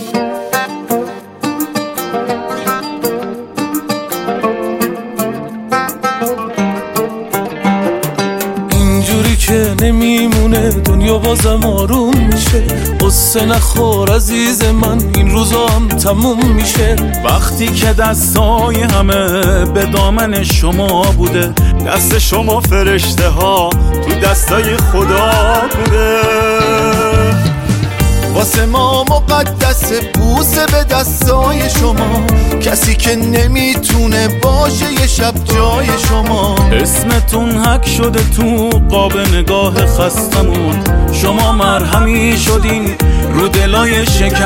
اینجوری که نمیمونه دنیا بازم آروم میشه. قصه نخور عزیز من، این روزا هم تموم میشه. وقتی که دستای همه به دامن شما بوده، دست شما فرشته ها تو دستای خدا بوده. واسه ما مقدس بوسه به دستای شما، کسی که نمیتونه باشه یه شب جای شما. اسمتون حک شده تو قاب نگاه خستمون، شما مرهمی شدین رو دلای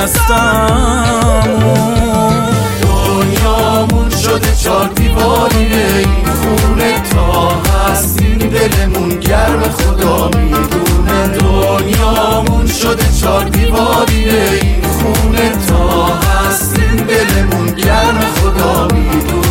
شکستمون. دنیامون شده چار دیواریه، این خونه تا هست این دلمون گرم خدا میدونه. دنیامون شده چار دیواریه، این خونه تا هست این دلمون گرم خدا میدونه.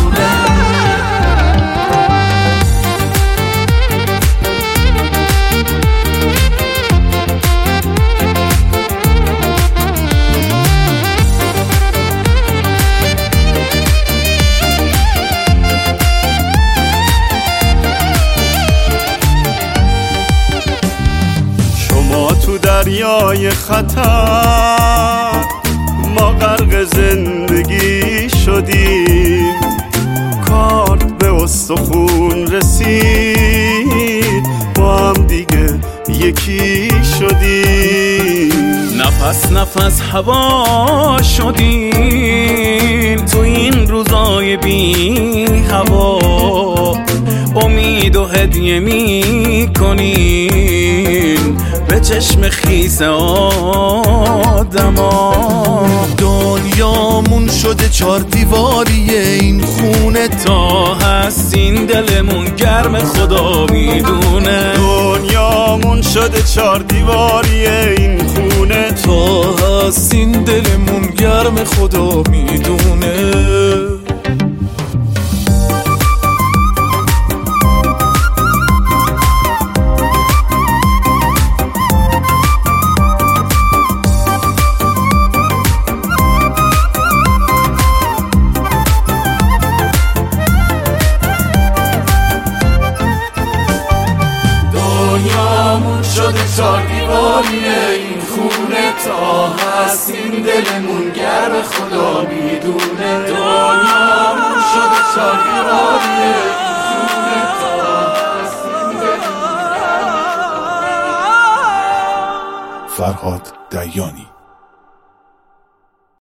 تو دریای خطر ما غرق زندگی شدیم، کارت به استخون رسید با هم دیگه یکی شدیم. نفس نفس هوا شدیم تو این روزای بی هوا، امید و هدیه می کنیم به چشم خیس آدما. دنیامون شده چار دیواریه، این خونه تا هست این دلمون گرم خدا میدونه. دنیامون شده چار دیواریه، این خونه تا هست این دلمون گرم خدا میدونه. دنیامون شده چار دیواریه، این خونه تا هست این دلمون گرم خدا میدونه. دنیامون شده چار دیواریه، این خونه تا هست این دلمون گرم. فرهاد دیانی.